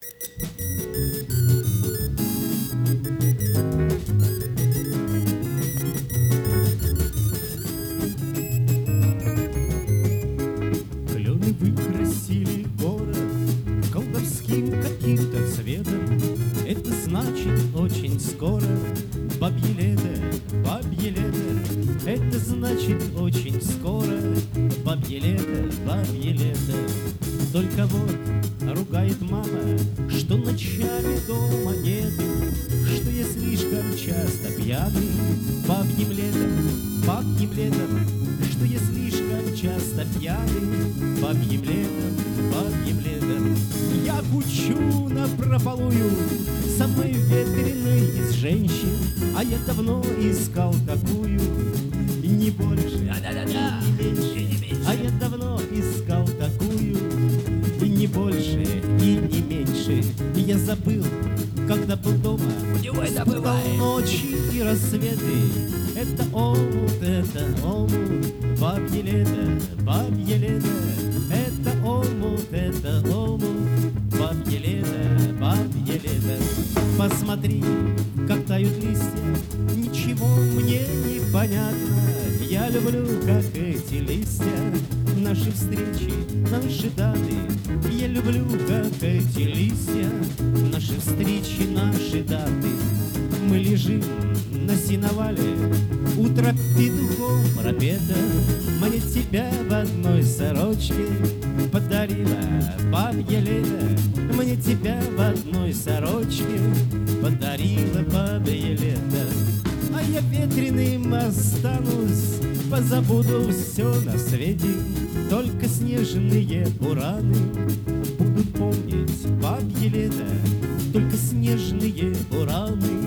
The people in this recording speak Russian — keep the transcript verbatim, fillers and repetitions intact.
Клены выкрасили город колдовским каким-то цветом. Это значит очень скоро бабье лето, бабье лето. Это значит очень скоро бабье лето, бабье лето. Только вот ругает мама, что ночами дома нету, что я слишком часто пьяный бабьим летом, бабьим летом, что я слишком часто пьяный бабьим летом, бабьим летом. Я кучу напропалую самой ветреной из женщин, а я давно искал такую, и не больше, да-да-да-да, и не меньше, и не меньше. А я давно искал такую, и не больше, и не меньше. И я забыл, когда был дома, спутал ночи и рассветы. Это омут, это омут, бабье лето, бабье лето. Это омут, это омут, бабье лето, бабье лето. Посмотри, как тают листья, ничего мне не понятно. Я люблю, как эти листья, наши встречи, наши даты. Я люблю, как эти листья, наши встречи, наши даты. Мы лежим на сеновале, утро петухом пропета. Мне тебя в одной сорочке подарила бабье лето. Мне тебя в одной сорочке подарила бабье лето. А я ветреным останусь, позабуду все на свете. Только снежные бураны будут помнить бабье лето. Только снежные бураны